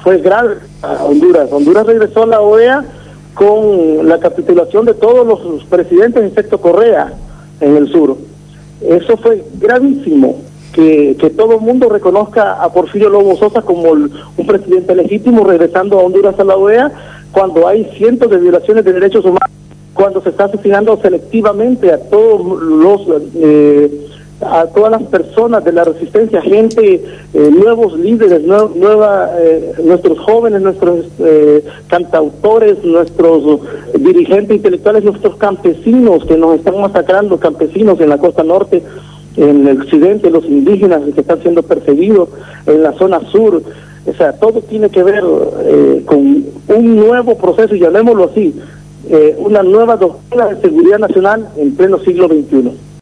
fue grave a Honduras. Honduras regresó a la OEA con la capitulación de todos los presidentes excepto Correa en el sur. Eso fue gravísimo, que todo el mundo reconozca a Porfirio Lobo Sosa como un presidente legítimo regresando a Honduras a la OEA, cuando hay cientos de violaciones de derechos humanos, cuando se está asesinando selectivamente a todos a todas las personas de la resistencia, gente, nuevos líderes, nuestros jóvenes, nuestros cantautores, nuestros dirigentes intelectuales, nuestros campesinos que nos están masacrando, campesinos en la costa norte, en el occidente, los indígenas que están siendo perseguidos, en la zona sur. O sea, todo tiene que ver con un nuevo proceso, y llamémoslo así, una nueva doctrina de seguridad nacional en pleno siglo XXI.